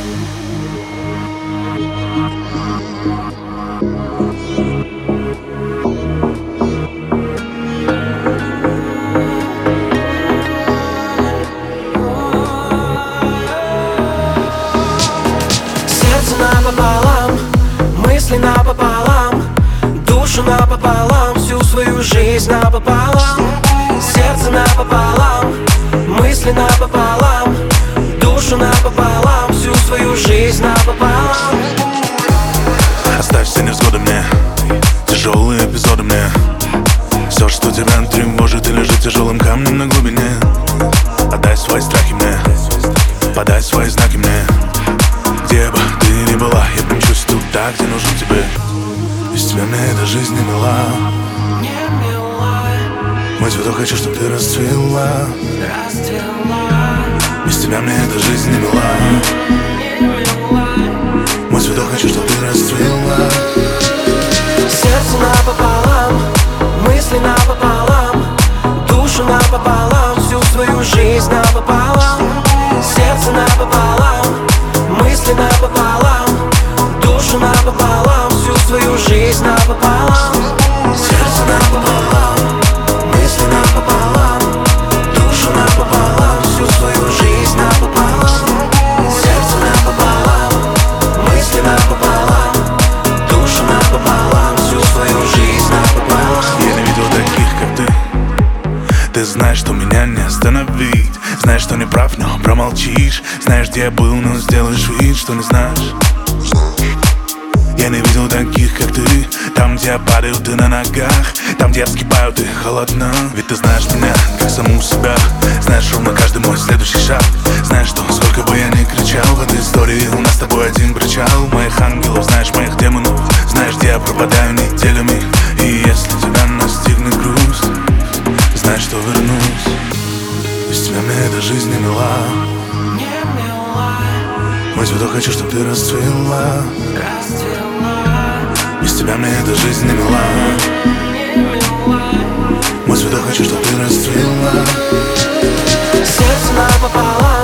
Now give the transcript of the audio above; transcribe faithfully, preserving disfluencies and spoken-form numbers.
Сердце напополам, мысли напополам, душу напополам, всю свою жизнь напополам. Сердце напополам, мысли напополам, душу напополам, всю свою жизнь напополам. Оставь все невзгоды мне, тяжелые эпизоды мне. Все, что тебя тревожит и лежит тяжелым камнем на глубине. Отдай свои страхи мне, подай свои знаки мне. Где бы ты ни была, я примчусь туда, где нужен тебе. Без тебя мне эта жизнь не мила. Мой цветок, хочу, чтоб ты расцвела. Без тебя мне эта жизнь не мила. Мой цветок, хочу, чтоб ты расцвела. Сердце напополам, мысли напополам, душу напополам, всю свою жизнь напополам. Сердце напополам, мысли напополам, душу напополам, всю свою жизнь напополам. Сердце напополам, мысли напополам, душу напополам, всю свою жизнь напополам. Сердце напополам, мысли напополам, душу напополам, всю свою жизнь напополам. Я не видел таких, как ты. Ты знаешь, что меня не остановить. Знаешь, что не прав, но промолчишь. Знаешь, где я был, но сделаешь вид, что не знаешь. Я не видел таких, как ты. Там, где я падаю, ты на ногах. Там, где я вскипаю, ты холодна. Ведь ты знаешь меня, как саму себя. Знаешь ровно каждый мой следующий шаг. Знаешь, что сколько бы я ни кричал в этой истории, у нас с тобой один причал. Моих ангелов, знаешь, моих демонов. Знаешь, где я пропадаю неделями. И если тебя настигнет грусть, знаешь, что вернусь. Без тебя мне эта жизнь не мила. Мой цветок, хочу, чтоб ты расцвела. Без тебя мне эта жизнь не мила. Мой цветок, хочу, чтоб ты расцвела. Сердце напополам,